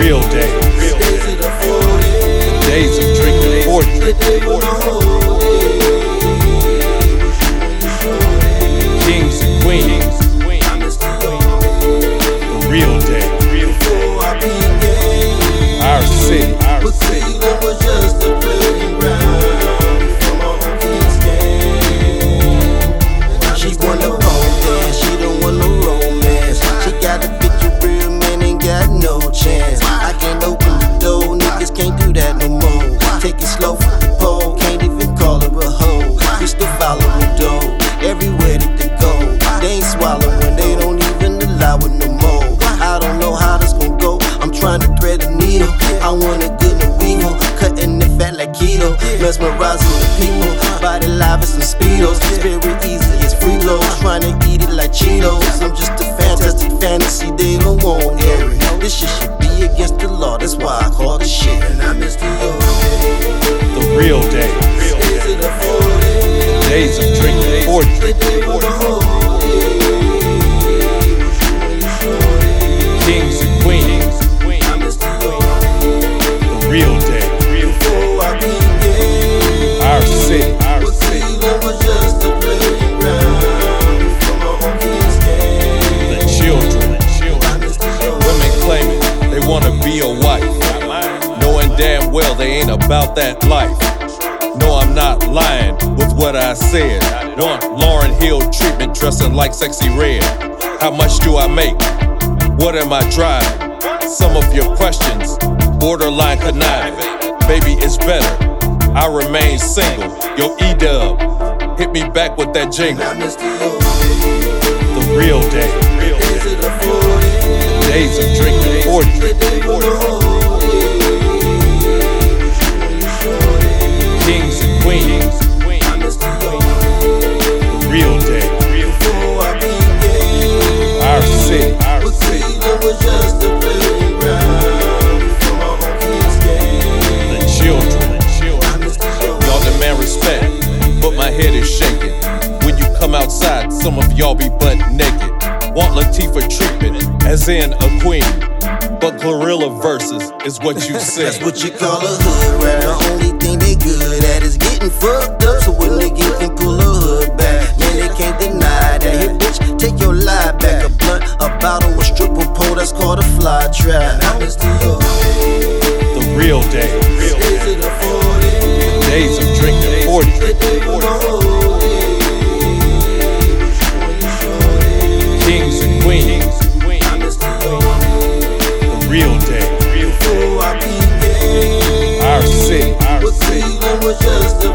real day. The days of drinking 40. Kings and queens. The real day. Our city. Cleveland was just a playground from our own kids' game. She want the romance, she don't want no romance. She got a picture real man, ain't got no chance. I can't open the door, niggas can't do that no more. Take it slow from the pole, can't even call her a hoe. We still following dough, everywhere that they go. They ain't swallowing, they don't even allow it no more. I don't know how this gon' go, I'm trying to thread a needle. I want a good no evil, cutting it fat like keto. Mesmerizing the people, body live as some speedos. Very easy as free throws, trying to eat it like Cheetos. I'm just a fantastic fantasy, they don't want hear it. This shit should be against the law, that's why I call this shit. And I miss the old days. The real day. The days of drinking 40. Kings and queens. The real day. Our city. The children. Women claiming they wanna be a wife, knowing damn well they ain't about that life. No, I'm not lying with what I said. Want Lauryn Hill treatment, dressing like Sexy Red. How much do I make? What am I driving? Some of your questions, borderline conniving. Baby, it's better, I remain single. Yo, E-Dub, hit me back with that jingle. The real day. The days of drinking 40. Kings and queens. The real day. Our city. The children. Y'all demand respect, but my head is shaking. When you come outside, some of y'all be butt naked. Want Latifah treatment, as in a queen. But Glorilla verses is what you say. That's what you call a hood rat. The only thing they good at is getting fucked up. So when they get can pull a hood back, man, they can't deny that. Hey, bitch, take your lie back. A blunt, a bottle, a stripper pole, that's called a fly trap. The real day. The days of drinking 40. Kings and queens. The real day. Our city. Cleveland was just